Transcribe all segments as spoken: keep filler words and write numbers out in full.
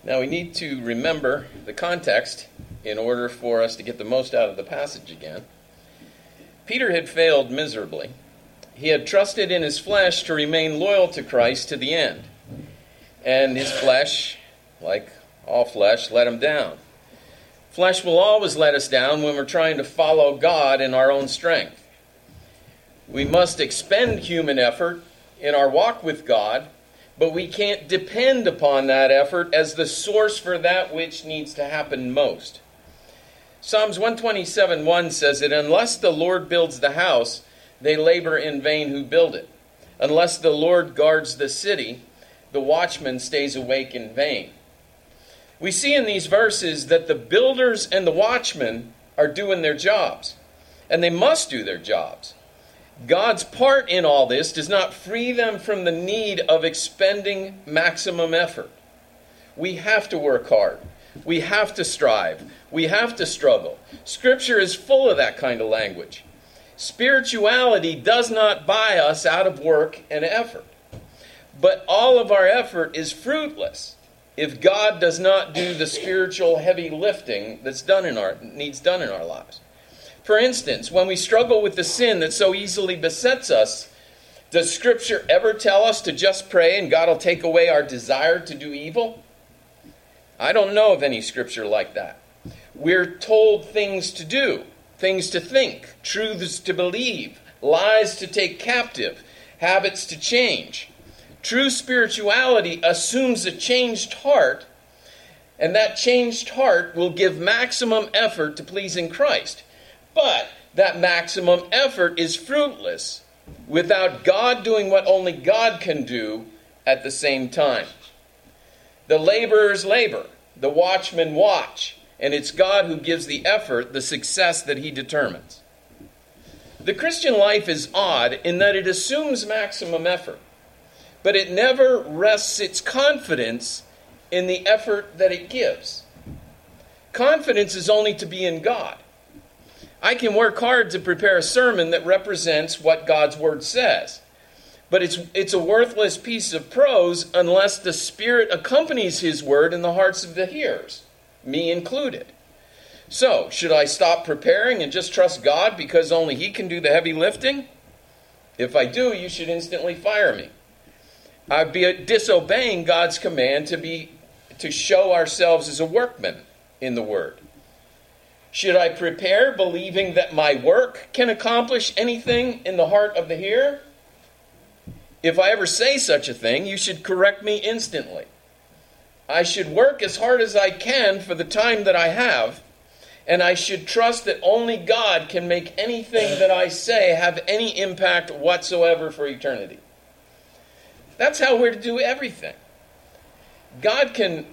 Now we need to remember the context in order for us to get the most out of the passage again. Peter had failed miserably. He had trusted in his flesh to remain loyal to Christ to the end. And his flesh, like all flesh, let him down. Flesh will always let us down when we're trying to follow God in our own strength. We must expend human effort in our walk with God, but we can't depend upon that effort as the source for that which needs to happen most. Psalms one twenty-seven one says that unless the Lord builds the house, they labor in vain who build it. Unless the Lord guards the city, the watchman stays awake in vain. We see in these verses that the builders and the watchmen are doing their jobs, and they must do their jobs. God's part in all this does not free them from the need of expending maximum effort. We have to work hard. We have to strive. We have to struggle. Scripture is full of that kind of language. Spirituality does not buy us out of work and effort. But all of our effort is fruitless if God does not do the spiritual heavy lifting that's done in our needs done in our lives. For instance, when we struggle with the sin that so easily besets us, does Scripture ever tell us to just pray and God will take away our desire to do evil? I don't know of any Scripture like that. We're told things to do, things to think, truths to believe, lies to take captive, habits to change. True spirituality assumes a changed heart, and that changed heart will give maximum effort to pleasing Christ. But that maximum effort is fruitless without God doing what only God can do at the same time. The laborers labor, the watchmen watch, and it's God who gives the effort the success that he determines. The Christian life is odd in that it assumes maximum effort, but it never rests its confidence in the effort that it gives. Confidence is only to be in God. I can work hard to prepare a sermon that represents what God's Word says, but it's it's a worthless piece of prose unless the Spirit accompanies His Word in the hearts of the hearers, me included. So, should I stop preparing and just trust God because only He can do the heavy lifting? If I do, you should instantly fire me. I'd be disobeying God's command to be to show ourselves as a workman in the Word. Should I prepare believing that my work can accomplish anything in the heart of the hearer? If I ever say such a thing, you should correct me instantly. I should work as hard as I can for the time that I have, and I should trust that only God can make anything that I say have any impact whatsoever for eternity. That's how we're to do everything. God can...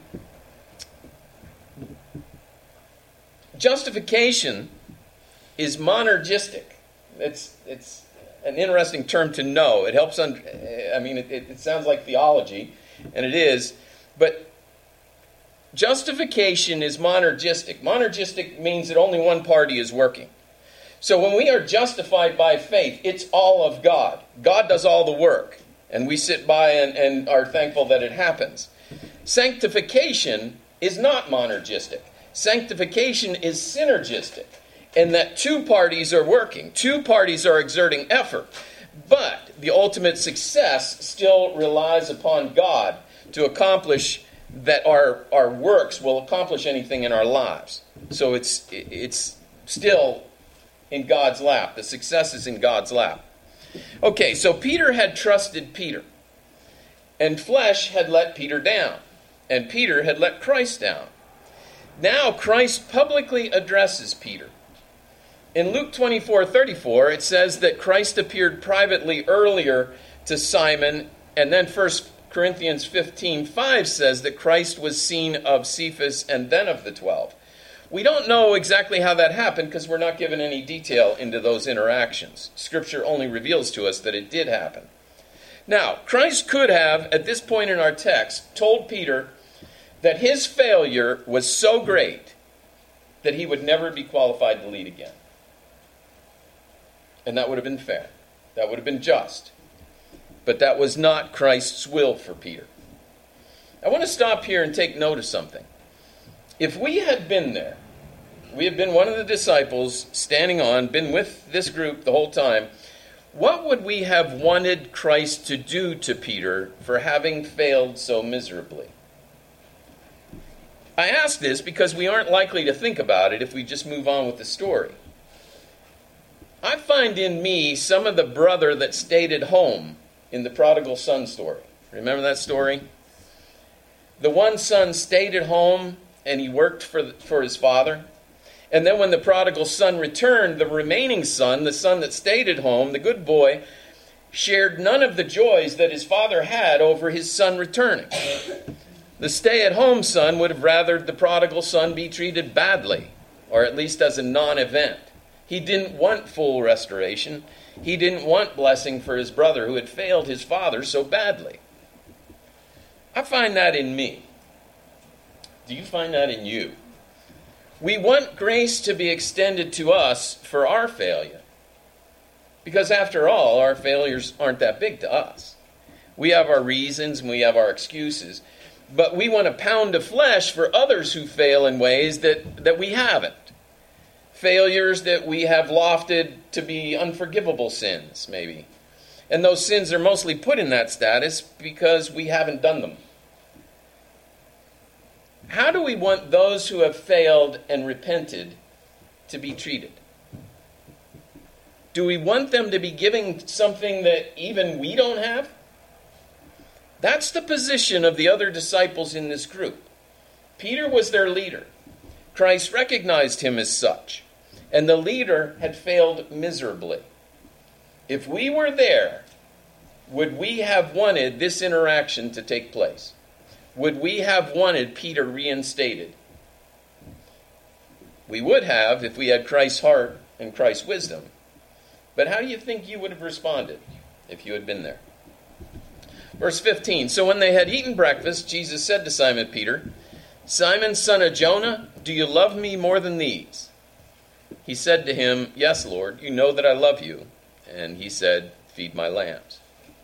Justification is monergistic. It's it's an interesting term to know. It helps. Un- I mean, it, it sounds like theology, and it is. But justification is monergistic. Monergistic means that only one party is working. So when we are justified by faith, it's all of God. God does all the work, and we sit by and, and are thankful that it happens. Sanctification is not monergistic. Sanctification is synergistic, in that two parties are working, two parties are exerting effort, but the ultimate success still relies upon God to accomplish that our, our works will accomplish anything in our lives. So it's it's still in God's lap. The success is in God's lap. Okay, so Peter had trusted Peter, and flesh had let Peter down, and Peter had let Christ down. Now Christ publicly addresses Peter. In Luke twenty-four thirty-four, it says that Christ appeared privately earlier to Simon, and then First Corinthians fifteen five says that Christ was seen of Cephas and then of the twelve. We don't know exactly how that happened because we're not given any detail into those interactions. Scripture only reveals to us that it did happen. Now, Christ could have, at this point in our text, told Peter that his failure was so great that he would never be qualified to lead again. And that would have been fair. That would have been just. But that was not Christ's will for Peter. I want to stop here and take note of something. If we had been there, we had been one of the disciples standing on, been with this group the whole time, what would we have wanted Christ to do to Peter for having failed so miserably? I ask this because we aren't likely to think about it if we just move on with the story. I find in me some of the brother that stayed at home in the prodigal son story. Remember that story? The one son stayed at home and he worked for, for his father. And then when the prodigal son returned, the remaining son, the son that stayed at home, the good boy, shared none of the joys that his father had over his son returning. The stay-at-home son would have rather the prodigal son be treated badly, or at least as a non-event. He didn't want full restoration. He didn't want blessing for his brother who had failed his father so badly. I find that in me. Do you find that in you? We want grace to be extended to us for our failure. Because after all, our failures aren't that big to us. We have our reasons and we have our excuses. But we want a pound of flesh for others who fail in ways that, that we haven't. Failures that we have lofted to be unforgivable sins, maybe. And those sins are mostly put in that status because we haven't done them. How do we want those who have failed and repented to be treated? Do we want them to be giving something that even we don't have? That's the position of the other disciples in this group. Peter was their leader. Christ recognized him as such. And the leader had failed miserably. If we were there, would we have wanted this interaction to take place? Would we have wanted Peter reinstated? We would have if we had Christ's heart and Christ's wisdom. But how do you think you would have responded if you had been there? Verse fifteen, so when they had eaten breakfast, Jesus said to Simon Peter, Simon, son of Jonah, do you love me more than these? He said to him, yes, Lord, you know that I love you. And he said, feed my lambs.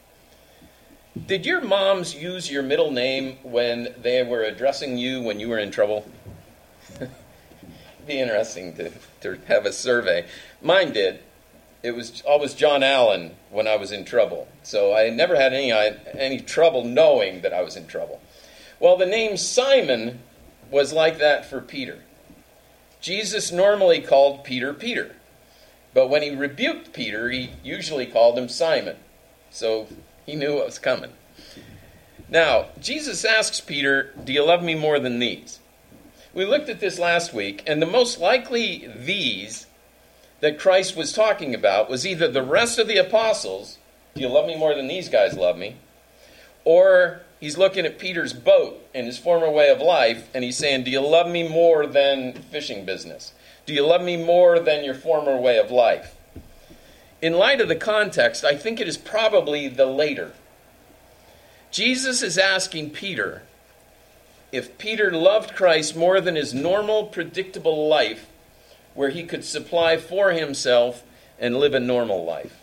Did your moms use your middle name when they were addressing you when you were in trouble? It'd be interesting to, to have a survey. Mine did. It was always John Allen when I was in trouble. So I never had any, any trouble knowing that I was in trouble. Well, the name Simon was like that for Peter. Jesus normally called Peter Peter. But when he rebuked Peter, he usually called him Simon. So he knew what was coming. Now, Jesus asks Peter, do you love me more than these? We looked at this last week, and the most likely these that Christ was talking about was either the rest of the apostles, do you love me more than these guys love me? Or he's looking at Peter's boat and his former way of life, and he's saying, do you love me more than fishing business? Do you love me more than your former way of life? In light of the context, I think it is probably the later. Jesus is asking Peter if Peter loved Christ more than his normal, predictable life, where he could supply for himself and live a normal life.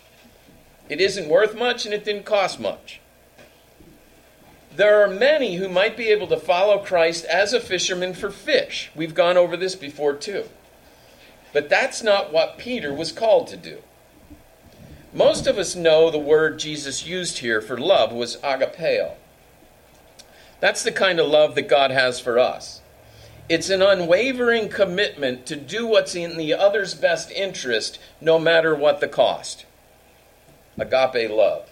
It isn't worth much and it didn't cost much. There are many who might be able to follow Christ as a fisherman for fish. We've gone over this before too. But that's not what Peter was called to do. Most of us know the word Jesus used here for love was agapeo. That's the kind of love that God has for us. It's an unwavering commitment to do what's in the other's best interest, no matter what the cost. Agape love.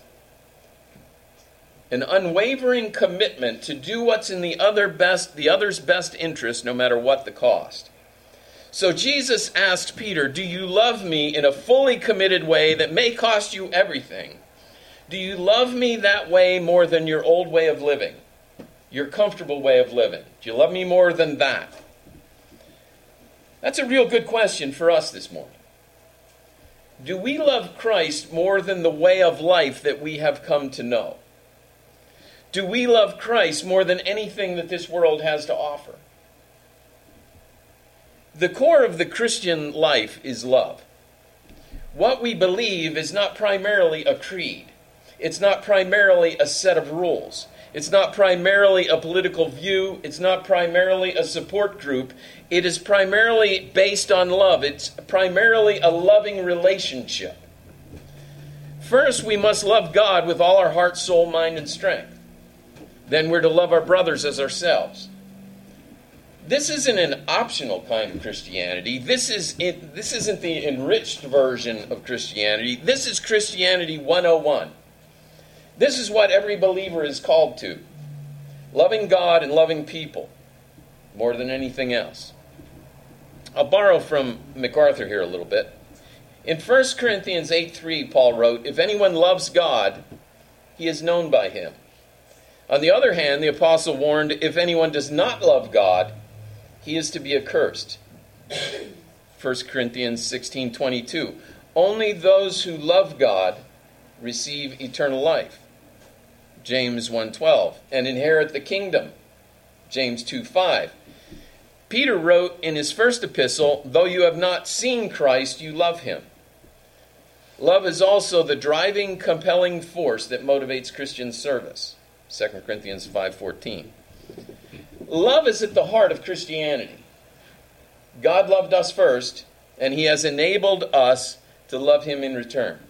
An unwavering commitment to do what's in the other best, the other's best interest, no matter what the cost. So Jesus asked Peter, do you love me in a fully committed way that may cost you everything? Do you love me that way more than your old way of living? Your comfortable way of living? Do you love me more than that? That's a real good question for us this morning. Do we love Christ more than the way of life that we have come to know? Do we love Christ more than anything that this world has to offer? The core of the Christian life is love. What we believe is not primarily a creed. It's not primarily a set of rules. It's not primarily a political view. It's not primarily a support group. It is primarily based on love. It's primarily a loving relationship. First, we must love God with all our heart, soul, mind, and strength. Then we're to love our brothers as ourselves. This isn't an optional kind of Christianity. This is it, this isn't the enriched version of Christianity. This is Christianity one oh one. This is what every believer is called to. Loving God and loving people more than anything else. I'll borrow from MacArthur here a little bit. In First Corinthians eight three, Paul wrote, "If anyone loves God, he is known by him." On the other hand, the apostle warned, "If anyone does not love God, he is to be accursed." First Corinthians sixteen twenty-two. Only those who love God receive eternal life. James one twelve. And inherit the kingdom. James two five. Peter wrote in his first epistle, "Though you have not seen Christ, you love him." Love is also the driving, compelling force that motivates Christian service. Second Corinthians five fourteen. Love is at the heart of Christianity. God loved us first, and he has enabled us to love him in return.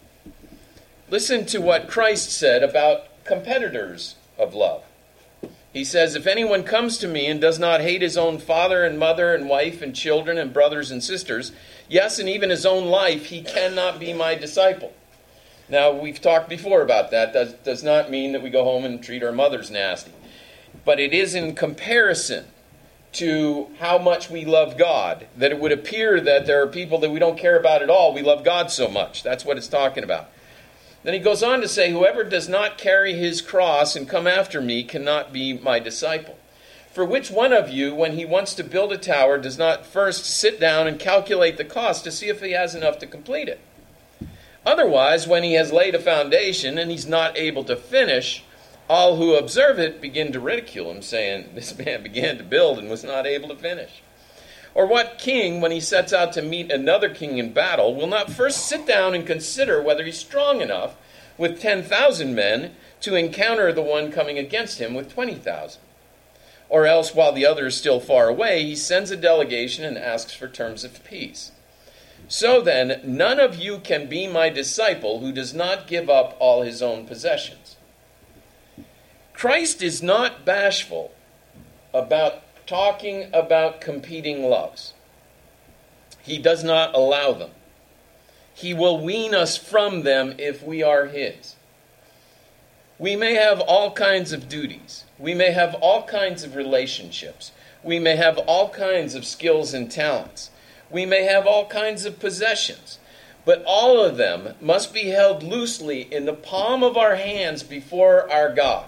Listen to what Christ said about competitors of love. He says, "If anyone comes to me and does not hate his own father and mother and wife and children and brothers and sisters, yes, and even his own life, he cannot be my disciple." Now, we've talked before about that. That does not mean that we go home and treat our mothers nasty. But it is in comparison to how much we love God that it would appear that there are people that we don't care about at all. We love God so much. That's what it's talking about. Then he goes on to say, "Whoever does not carry his cross and come after me cannot be my disciple. For which one of you, when he wants to build a tower, does not first sit down and calculate the cost to see if he has enough to complete it? Otherwise, when he has laid a foundation and he's not able to finish, all who observe it begin to ridicule him, saying, 'This man began to build and was not able to finish.' Or what king, when he sets out to meet another king in battle, will not first sit down and consider whether he's strong enough with ten thousand men to encounter the one coming against him with twenty thousand? Or else, while the other is still far away, he sends a delegation and asks for terms of peace. So then, none of you can be my disciple who does not give up all his own possessions." Christ is not bashful about talking about competing loves. He does not allow them. He will wean us from them if we are his. We may have all kinds of duties. We may have all kinds of relationships. We may have all kinds of skills and talents. We may have all kinds of possessions. But all of them must be held loosely in the palm of our hands before our God,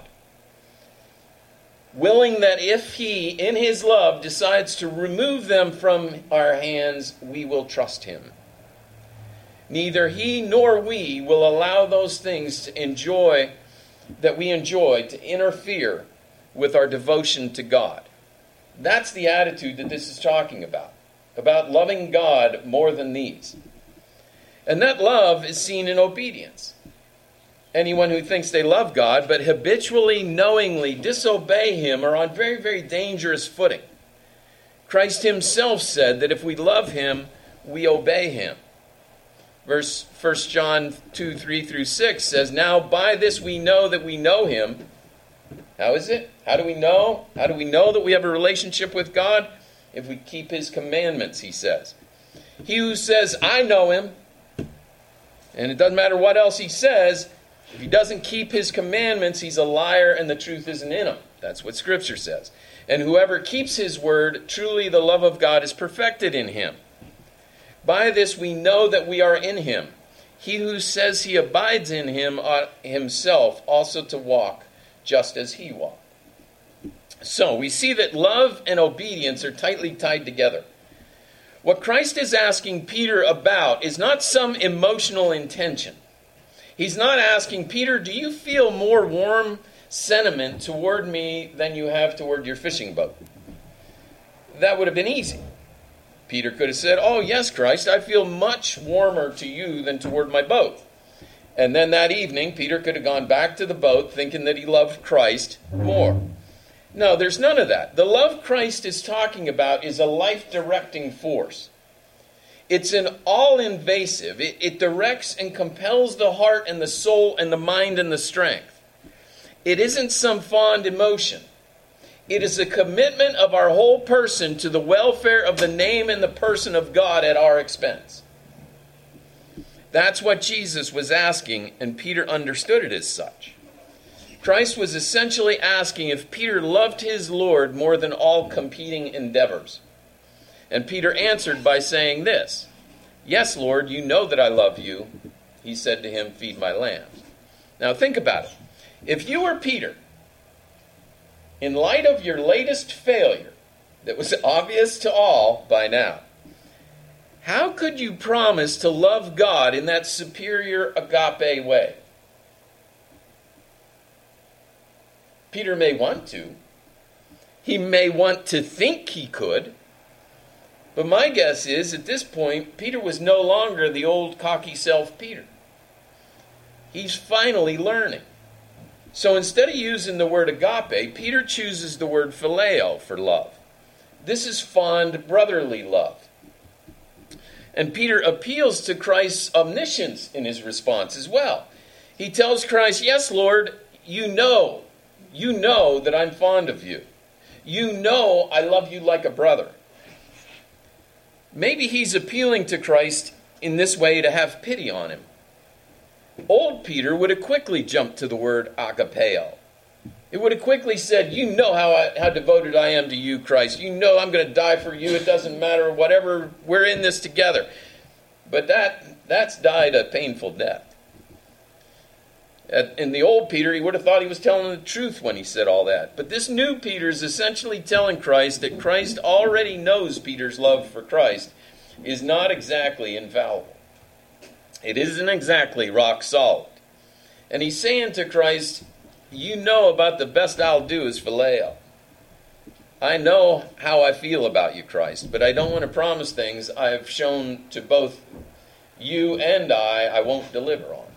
willing that if he, in his love, decides to remove them from our hands, we will trust him. Neither he nor we will allow those things to enjoy, that we enjoy, to interfere with our devotion to God. That's the attitude that this is talking about, about loving God more than these. And that love is seen in obedience. Anyone who thinks they love God but habitually, knowingly disobey him are on very, very dangerous footing. Christ himself said that if we love him, we obey him. Verse First John two, three through six says, "Now by this we know that we know him." How is it? How do we know? How do we know that we have a relationship with God? If we keep his commandments, he says. He who says, "I know him," and it doesn't matter what else he says, if he doesn't keep his commandments, he's a liar and the truth isn't in him. That's what Scripture says. And whoever keeps his word, truly the love of God is perfected in him. By this we know that we are in him. He who says he abides in him ought himself also to walk just as he walked. So we see that love and obedience are tightly tied together. What Christ is asking Peter about is not some emotional intention. He's not asking, "Peter, do you feel more warm sentiment toward me than you have toward your fishing boat?" That would have been easy. Peter could have said, "Oh, yes, Christ, I feel much warmer to you than toward my boat." And then that evening, Peter could have gone back to the boat thinking that he loved Christ more. No, there's none of that. The love Christ is talking about is a life-directing force. It's an all-invasive. It, it directs and compels the heart and the soul and the mind and the strength. It isn't some fond emotion. It is a commitment of our whole person to the welfare of the name and the person of God at our expense. That's what Jesus was asking, and Peter understood it as such. Christ was essentially asking if Peter loved his Lord more than all competing endeavors. And Peter answered by saying this, "Yes, Lord, you know that I love you." He said to him, "Feed my lambs." Now think about it. If you were Peter, in light of your latest failure that was obvious to all by now, how could you promise to love God in that superior agape way? Peter may want to. He may want to think he could. But my guess is, at this point, Peter was no longer the old cocky self Peter. He's finally learning. So instead of using the word agape, Peter chooses the word phileo for love. This is fond brotherly love. And Peter appeals to Christ's omniscience in his response as well. He tells Christ, "Yes, Lord, you know, you know that I'm fond of you. You know I love you like a brother." Maybe he's appealing to Christ in this way to have pity on him. Old Peter would have quickly jumped to the word agapeo. It would have quickly said, "You know how I, how devoted I am to you, Christ. You know I'm going to die for you. It doesn't matter, whatever. We're in this together." But that that's died a painful death. In the old Peter, he would have thought he was telling the truth when he said all that. But this new Peter is essentially telling Christ that Christ already knows Peter's love for Christ is not exactly infallible. It isn't exactly rock solid. And he's saying to Christ, "You know about the best I'll do is phileo. I know how I feel about you, Christ, but I don't want to promise things I have shown to both you and I I won't deliver on."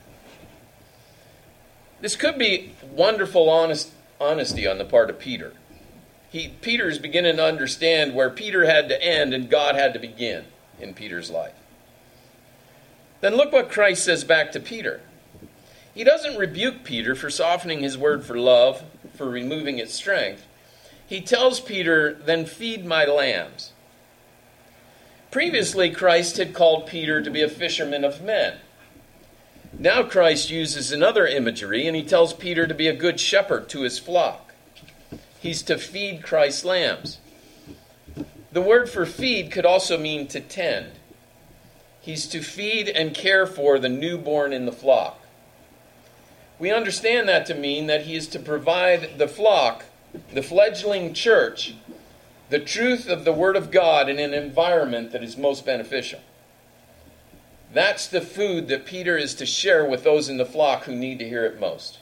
This could be wonderful honest, honesty on the part of Peter. He, Peter is beginning to understand where Peter had to end and God had to begin in Peter's life. Then look what Christ says back to Peter. He doesn't rebuke Peter for softening his word for love, for removing its strength. He tells Peter, "Then feed my lambs." Previously, Christ had called Peter to be a fisherman of men. Now Christ uses another imagery, and he tells Peter to be a good shepherd to his flock. He's to feed Christ's lambs. The word for feed could also mean to tend. He's to feed and care for the newborn in the flock. We understand that to mean that he is to provide the flock, the fledgling church, the truth of the Word of God in an environment that is most beneficial. That's the food that Peter is to share with those in the flock who need to hear it most.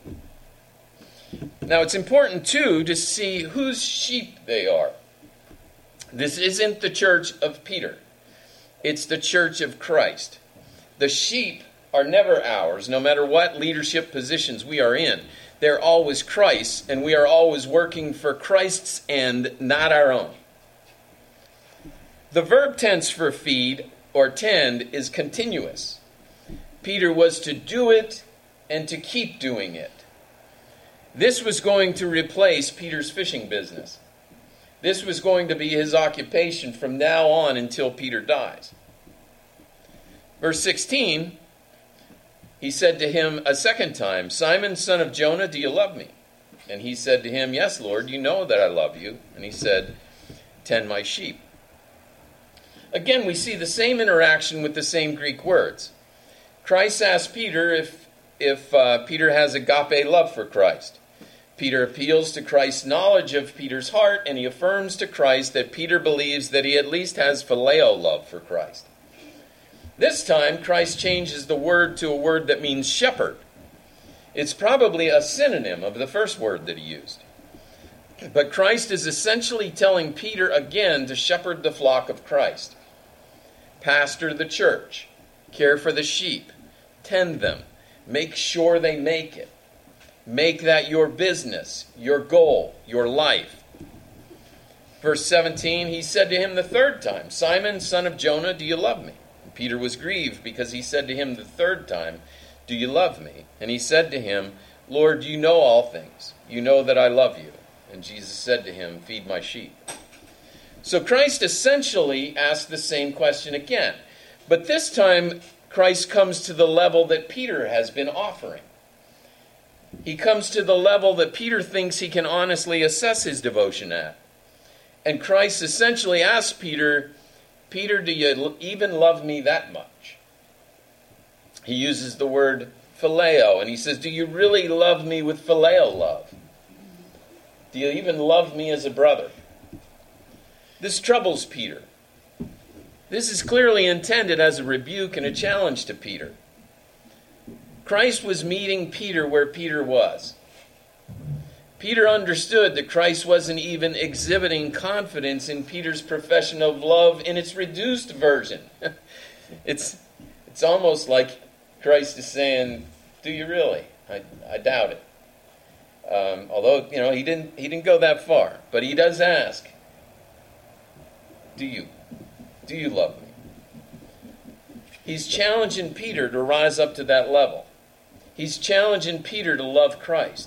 Now, it's important, too, to see whose sheep they are. This isn't the church of Peter. It's the church of Christ. The sheep are never ours, no matter what leadership positions we are in. They're always Christ's, and we are always working for Christ's end, not our own. The verb tense for feed or tend is continuous. Peter was to do it and to keep doing it. This was going to replace Peter's fishing business. This was going to be his occupation from now on until Peter dies. Verse sixteen, he said to him a second time, "Simon, son of Jonah, do you love me?" And he said to him, "Yes, Lord, you know that I love you." And he said, "Tend my sheep." Again, we see the same interaction with the same Greek words. Christ asked Peter if, if uh, Peter has agape love for Christ. Peter appeals to Christ's knowledge of Peter's heart, and he affirms to Christ that Peter believes that he at least has phileo love for Christ. This time, Christ changes the word to a word that means shepherd. It's probably a synonym of the first word that he used. But Christ is essentially telling Peter again to shepherd the flock of Christ. Pastor the church, care for the sheep, tend them, Make sure they make it. Make that your business, your goal, your life. Verse seventeen, he said to him the third time, Simon, son of Jonah, do you love me? And Peter was grieved because he said to him the third time, do you love me? And he said to him, Lord, you know all things. You know that I love you. And Jesus said to him, feed my sheep. So Christ essentially asked the same question again. But this time, Christ comes to the level that Peter has been offering. He comes to the level that Peter thinks he can honestly assess his devotion at. And Christ essentially asks Peter, Peter, do you even love me that much? He uses the word phileo, and he says, do you really love me with phileo love? Do you even love me as a brother? This troubles Peter. This is clearly intended as a rebuke and a challenge to Peter. Christ was meeting Peter where Peter was. Peter understood that Christ wasn't even exhibiting confidence in Peter's profession of love in its reduced version. It's it's almost like Christ is saying, do you really? I, I doubt it. Um, although, you know, he didn't he didn't go that far. But he does ask, do you? Do you love me? He's challenging Peter to rise up to that level. He's challenging Peter to love Christ.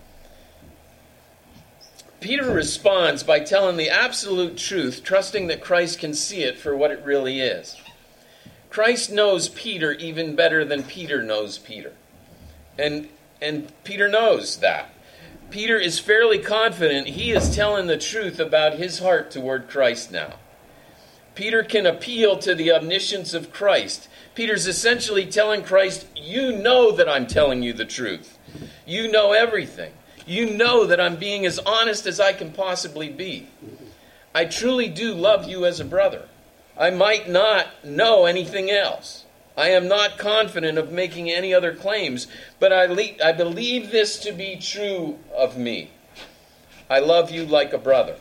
Peter responds by telling the absolute truth, trusting that Christ can see it for what it really is. Christ knows Peter even better than Peter knows Peter. And, and Peter knows that. Peter is fairly confident he is telling the truth about his heart toward Christ now. Peter can appeal to the omniscience of Christ. Peter's essentially telling Christ, you know that I'm telling you the truth. You know everything. You know that I'm being as honest as I can possibly be. I truly do love you as a brother. I might not know anything else. I am not confident of making any other claims, but I, le- I believe this to be true of me. I love you like a brother.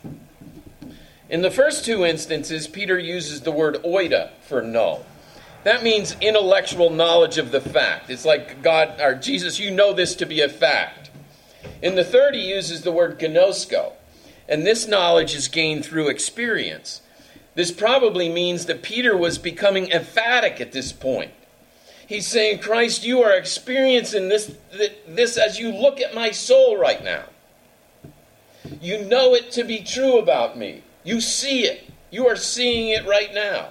In the first two instances, Peter uses the word oida for know. That means intellectual knowledge of the fact. It's like, God, or Jesus, you know this to be a fact. In the third, he uses the word gnosko, and this knowledge is gained through experience. This probably means that Peter was becoming emphatic at this point. He's saying, Christ, you are experiencing this, this as you look at my soul right now. You know it to be true about me. You see it. You are seeing it right now.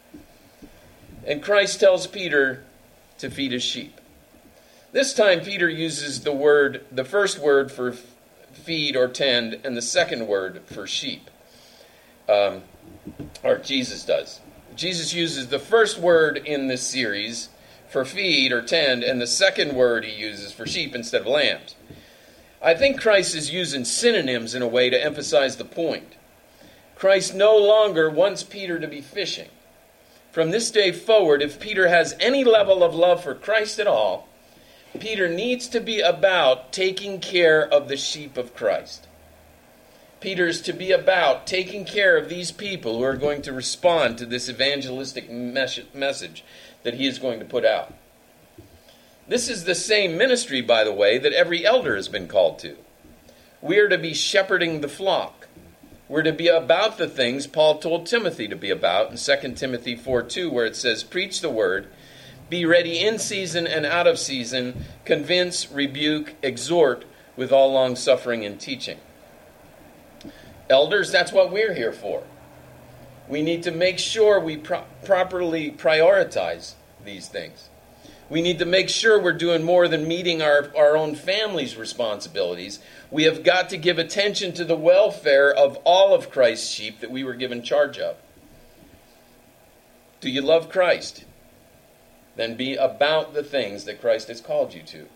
And Christ tells Peter to feed his sheep. This time Peter uses the word, the first word for feed or tend, and the second word for sheep. Um, or Jesus does. Jesus uses the first word in this series for feed or tend, and the second word he uses for sheep instead of lambs. I think Christ is using synonyms in a way to emphasize the point. Christ no longer wants Peter to be fishing. From this day forward, if Peter has any level of love for Christ at all, Peter needs to be about taking care of the sheep of Christ. Peter's to be about taking care of these people who are going to respond to this evangelistic mes- message that he is going to put out. This is the same ministry, by the way, that every elder has been called to. We are to be shepherding the flock. We're to be about the things Paul told Timothy to be about in Second Timothy four two, where it says, preach the word, be ready in season and out of season, convince, rebuke, exhort with all long suffering and teaching. Elders, that's what we're here for. We need to make sure we pro- properly prioritize these things. We need to make sure we're doing more than meeting our, our own family's responsibilities. We have got to give attention to the welfare of all of Christ's sheep that we were given charge of. Do you love Christ? Then be about the things that Christ has called you to.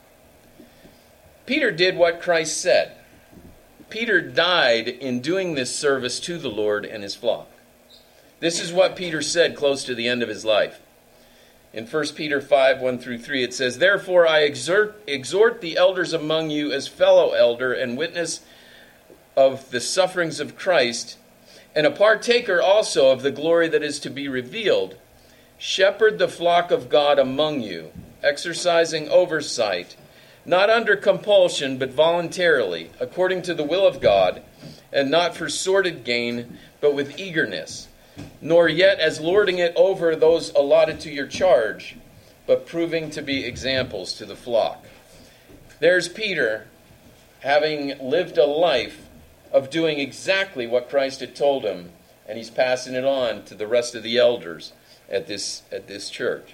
Peter did what Christ said. Peter died in doing this service to the Lord and his flock. This is what Peter said close to the end of his life. In First Peter five, one through three, it says, therefore I exhort, exhort the elders among you as fellow elder and witness of the sufferings of Christ, and a partaker also of the glory that is to be revealed. Shepherd the flock of God among you, exercising oversight, not under compulsion, but voluntarily, according to the will of God, and not for sordid gain, but with eagerness, nor yet as lording it over those allotted to your charge, but proving to be examples to the flock. There's Peter, having lived a life of doing exactly what Christ had told him, and he's passing it on to the rest of the elders at this at this church.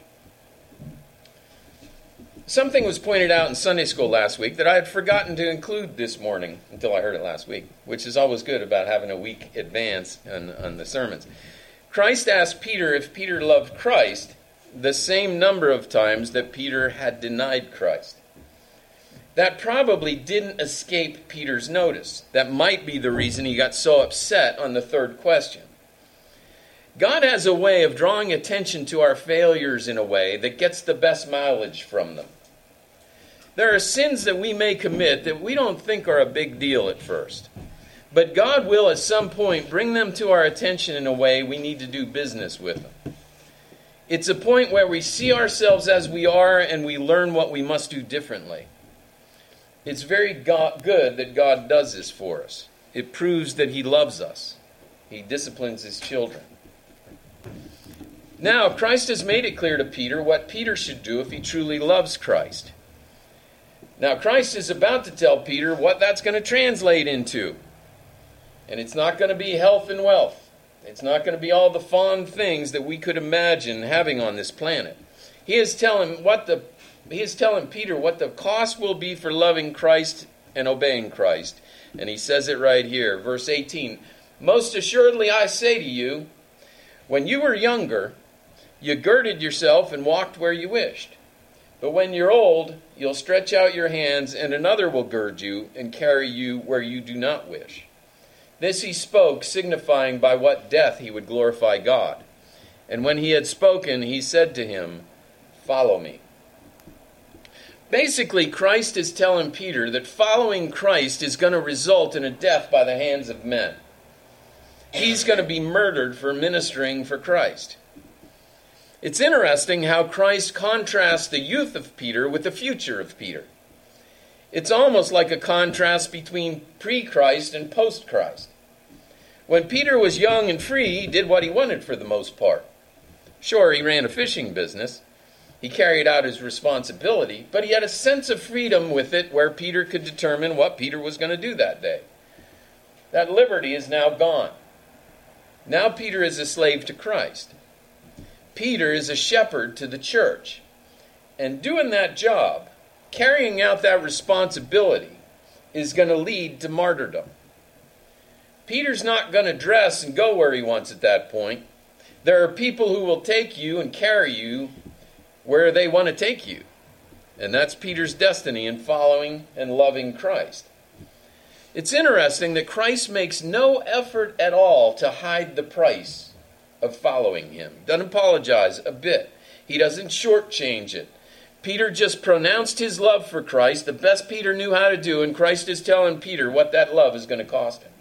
Something was pointed out in Sunday school last week that I had forgotten to include this morning until I heard it last week, which is always good about having a week advance on, on the sermons. Christ asked Peter if Peter loved Christ the same number of times that Peter had denied Christ. That probably didn't escape Peter's notice. That might be the reason he got so upset on the third question. God has a way of drawing attention to our failures in a way that gets the best mileage from them. There are sins that we may commit that we don't think are a big deal at first. But God will at some point bring them to our attention in a way we need to do business with them. It's a point where we see ourselves as we are and we learn what we must do differently. It's very God, good that God does this for us. It proves that he loves us. He disciplines his children. Now, Christ has made it clear to Peter what Peter should do if he truly loves Christ. Now, Christ is about to tell Peter what that's going to translate into. And it's not going to be health and wealth. It's not going to be all the fond things that we could imagine having on this planet. He is telling what the He is telling Peter what the cost will be for loving Christ and obeying Christ. And he says it right here, verse eighteen. Most assuredly I say to you, when you were younger, you girded yourself and walked where you wished. But when you're old, you'll stretch out your hands, and another will gird you and carry you where you do not wish. This he spoke, signifying by what death he would glorify God. And when he had spoken, he said to him, follow me. Basically, Christ is telling Peter that following Christ is going to result in a death by the hands of men. He's going to be murdered for ministering for Christ. It's interesting how Christ contrasts the youth of Peter with the future of Peter. It's almost like a contrast between pre-Christ and post-Christ. When Peter was young and free, he did what he wanted for the most part. Sure, he ran a fishing business. He carried out his responsibility, but he had a sense of freedom with it where Peter could determine what Peter was going to do that day. That liberty is now gone. Now Peter is a slave to Christ. Peter is a shepherd to the church. And doing that job, carrying out that responsibility, is going to lead to martyrdom. Peter's not going to dress and go where he wants at that point. There are people who will take you and carry you where they want to take you. And that's Peter's destiny in following and loving Christ. It's interesting that Christ makes no effort at all to hide the price of following him. Doesn't apologize a bit. He doesn't shortchange it. Peter just pronounced his love for Christ, the best Peter knew how to do, and Christ is telling Peter what that love is going to cost him.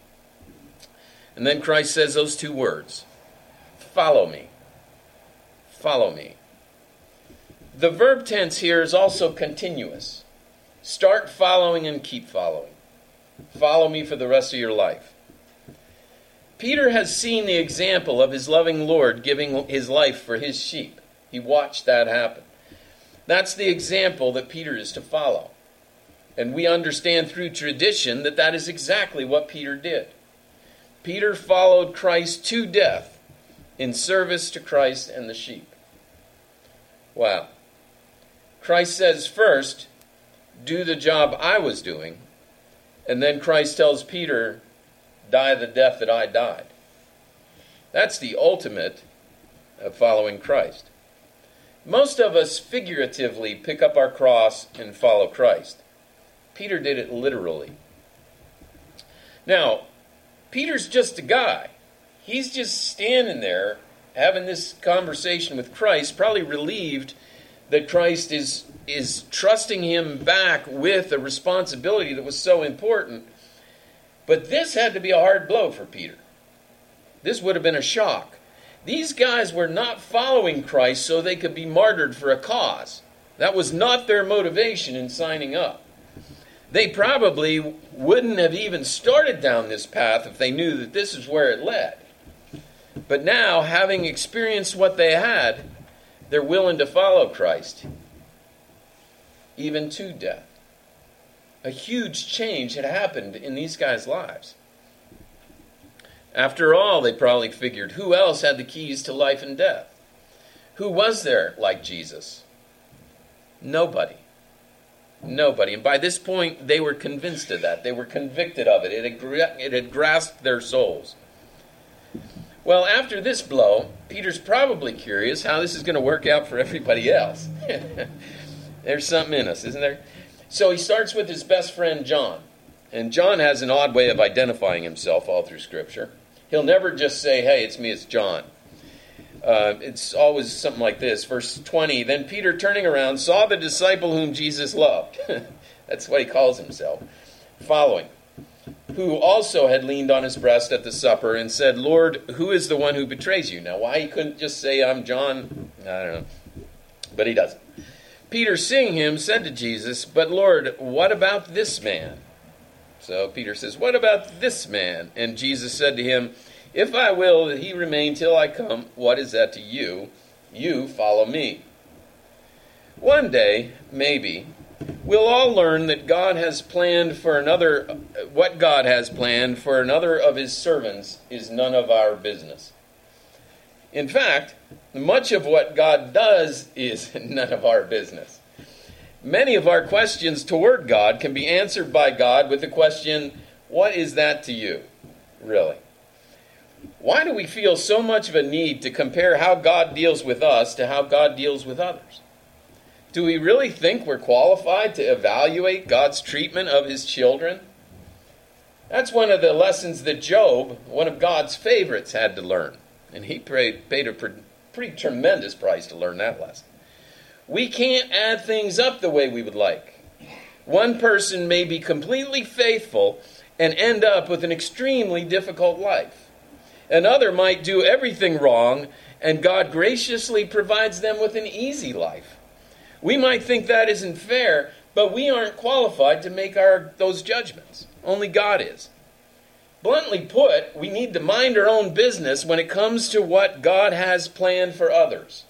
And then Christ says those two words, follow me. Follow me. The verb tense here is also continuous. Start following and keep following. Follow me for the rest of your life. Peter has seen the example of his loving Lord giving his life for his sheep. He watched that happen. That's the example that Peter is to follow. And we understand through tradition that that is exactly what Peter did. Peter followed Christ to death in service to Christ and the sheep. Wow. Christ says first, do the job I was doing. And then Christ tells Peter, die the death that I died. That's the ultimate of following Christ. Most of us figuratively pick up our cross and follow Christ. Peter did it literally. Now, Peter's just a guy. He's just standing there having this conversation with Christ, probably relieved that Christ is, is trusting him back with a responsibility that was so important. But this had to be a hard blow for Peter. This would have been a shock. These guys were not following Christ so they could be martyred for a cause. That was not their motivation in signing up. They probably wouldn't have even started down this path if they knew that this is where it led. But now, having experienced what they had, they're willing to follow Christ, even to death. A huge change had happened in these guys' lives. After all, they probably figured, who else had the keys to life and death? Who was there like Jesus? Nobody. Nobody. And by this point, they were convinced of that. They were convicted of it. It had, gra- it had grasped their souls. Well, after this blow, Peter's probably curious how this is going to work out for everybody else. There's something in us, isn't there? So he starts with his best friend, John. And John has an odd way of identifying himself all through Scripture. He'll never just say, hey, it's me, it's John. Uh, it's always something like this. Verse twenty, then Peter, turning around, saw the disciple whom Jesus loved. That's what he calls himself. Following. Who also had leaned on his breast at the supper and said, Lord, who is the one who betrays you? Now, why he couldn't just say, I'm John, I don't know. But he doesn't. Peter, seeing him, said to Jesus, but Lord, what about this man? So Peter says, what about this man? And Jesus said to him, if I will that he remain till I come, what is that to you? You follow me. One day, maybe, we'll all learn that God has planned for another, what God has planned for another of his servants is none of our business. In fact, much of what God does is none of our business. Many of our questions toward God can be answered by God with the question, what is that to you, really? Why do we feel so much of a need to compare how God deals with us to how God deals with others? Do we really think we're qualified to evaluate God's treatment of his children? That's one of the lessons that Job, one of God's favorites, had to learn. And he paid, paid a pretty tremendous price to learn that lesson. We can't add things up the way we would like. One person may be completely faithful and end up with an extremely difficult life. Another might do everything wrong, and God graciously provides them with an easy life. We might think that isn't fair, but we aren't qualified to make our those judgments. Only God is. Bluntly put, we need to mind our own business when it comes to what God has planned for others.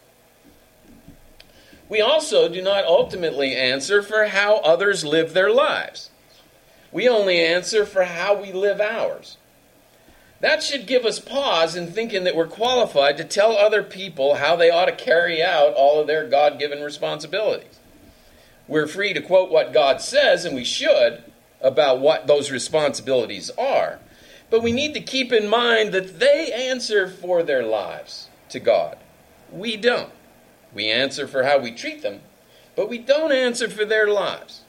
We also do not ultimately answer for how others live their lives. We only answer for how we live ours. That should give us pause in thinking that we're qualified to tell other people how they ought to carry out all of their God-given responsibilities. We're free to quote what God says, and we should, about what those responsibilities are. But we need to keep in mind that they answer for their lives to God. We don't. We answer for how we treat them, but we don't answer for their lives.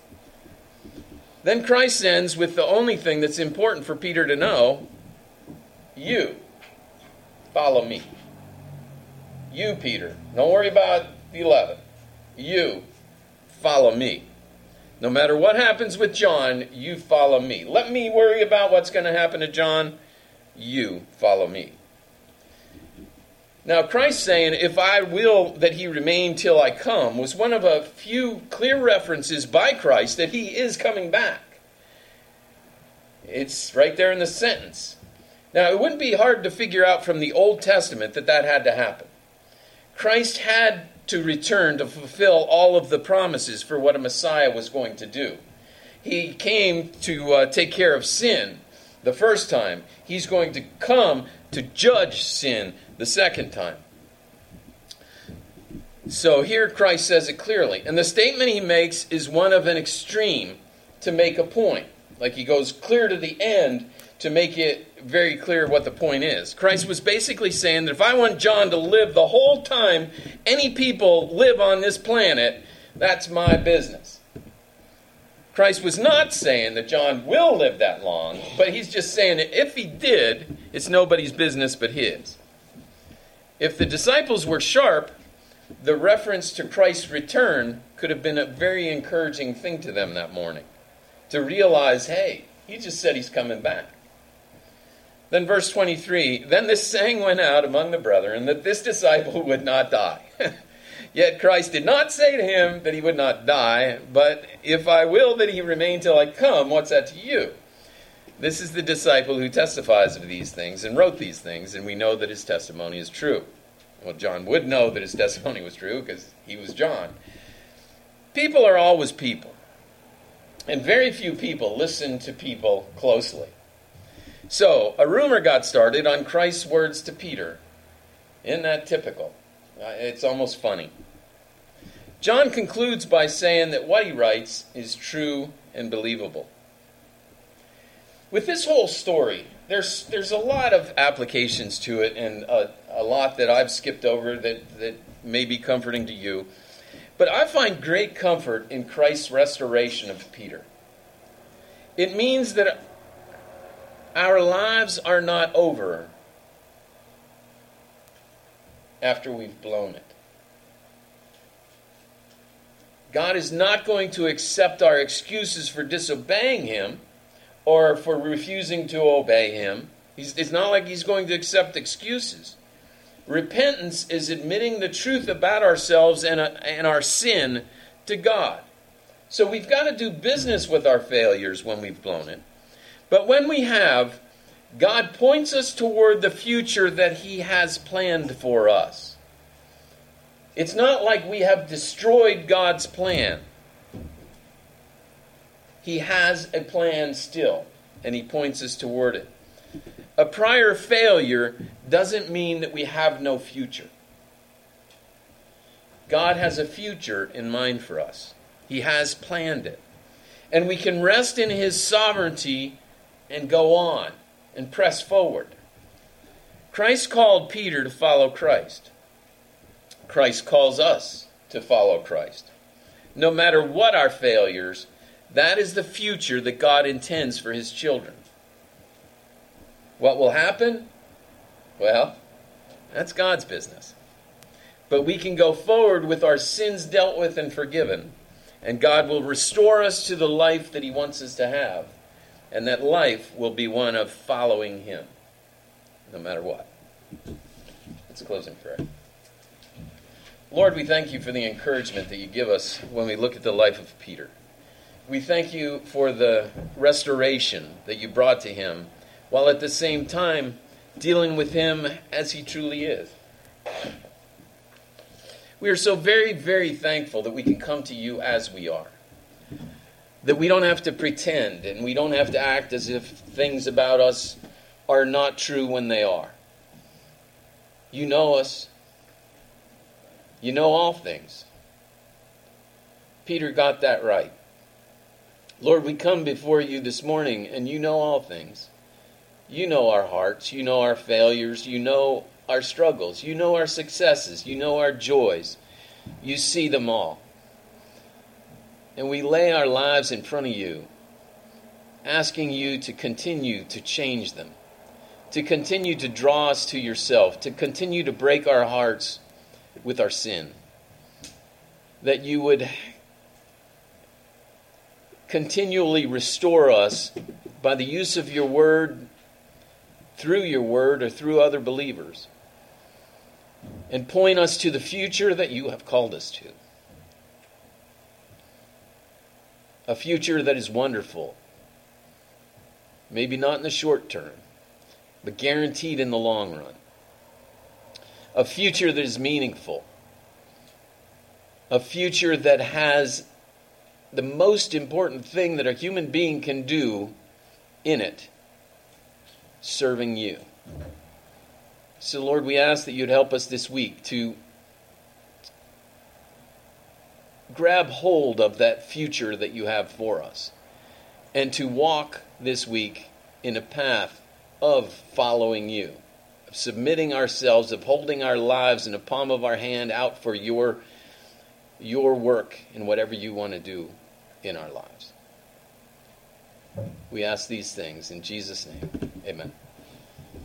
Then Christ ends with the only thing that's important for Peter to know. You, follow me. You, Peter. Don't worry about the eleven. You, follow me. No matter what happens with John, you follow me. Let me worry about what's going to happen to John. You, follow me. Now, Christ saying, if I will that he remain till I come, was one of a few clear references by Christ that he is coming back. It's right there in the sentence. Now, it wouldn't be hard to figure out from the Old Testament that that had to happen. Christ had to return to fulfill all of the promises for what a Messiah was going to do. He came to uh, take care of sin the first time. He's going to come to judge sin the second time. So here Christ says it clearly. And the statement he makes is one of an extreme to make a point. Like he goes clear to the end to make it very clear what the point is. Christ was basically saying that if I want John to live the whole time any people live on this planet, that's my business. Christ was not saying that John will live that long, but he's just saying that if he did, it's nobody's business but his. If the disciples were sharp, the reference to Christ's return could have been a very encouraging thing to them that morning. To realize, hey, he just said he's coming back. Then verse twenty-three, then this saying went out among the brethren that this disciple would not die. Yet Christ did not say to him that he would not die, but if I will that he remain till I come, what's that to you? This is the disciple who testifies of these things and wrote these things, and we know that his testimony is true. Well, John would know that his testimony was true because he was John. People are always people, and very few people listen to people closely. So, a rumor got started on Christ's words to Peter. Isn't that typical? Uh, it's almost funny. John concludes by saying that what he writes is true and believable. With this whole story, there's there's a lot of applications to it, and a, a lot that I've skipped over that, that may be comforting to you. But I find great comfort in Christ's restoration of Peter. It means that our lives are not over after we've blown it. God is not going to accept our excuses for disobeying him or for refusing to obey him. He's, it's not like he's going to accept excuses. Repentance is admitting the truth about ourselves and, uh, and our sin to God. So we've got to do business with our failures when we've blown it. But when we have, God points us toward the future that he has planned for us. It's not like we have destroyed God's plan. He has a plan still, and he points us toward it. A prior failure doesn't mean that we have no future. God has a future in mind for us. He has planned it. And we can rest in his sovereignty and go on and press forward. Christ called Peter to follow Christ. Christ calls us to follow Christ. No matter what our failures, that is the future that God intends for his children. What will happen? Well, that's God's business. But we can go forward with our sins dealt with and forgiven, and God will restore us to the life that he wants us to have, and that life will be one of following him, no matter what. Let's close in prayer. Lord, we thank you for the encouragement that you give us when we look at the life of Peter. We thank you for the restoration that you brought to him, while at the same time dealing with him as he truly is. We are so very, very thankful that we can come to you as we are. That we don't have to pretend, and we don't have to act as if things about us are not true when they are. You know us. You know all things. Peter got that right. Lord, we come before you this morning, and you know all things. You know our hearts. You know our failures. You know our struggles. You know our successes. You know our joys. You see them all. And we lay our lives in front of you, asking you to continue to change them, to continue to draw us to yourself, to continue to break our hearts with our sin. That you would continually restore us by the use of your word, through your word, or through other believers, and point us to the future that you have called us to. A future that is wonderful. Maybe not in the short term, but guaranteed in the long run. A future that is meaningful. A future that has the most important thing that a human being can do in it. Serving you. So Lord, we ask that you'd help us this week to grab hold of that future that you have for us, and to walk this week in a path of following you, of submitting ourselves, of holding our lives in the palm of our hand out for your, your work in whatever you want to do in our lives. We ask these things in Jesus' name. Amen.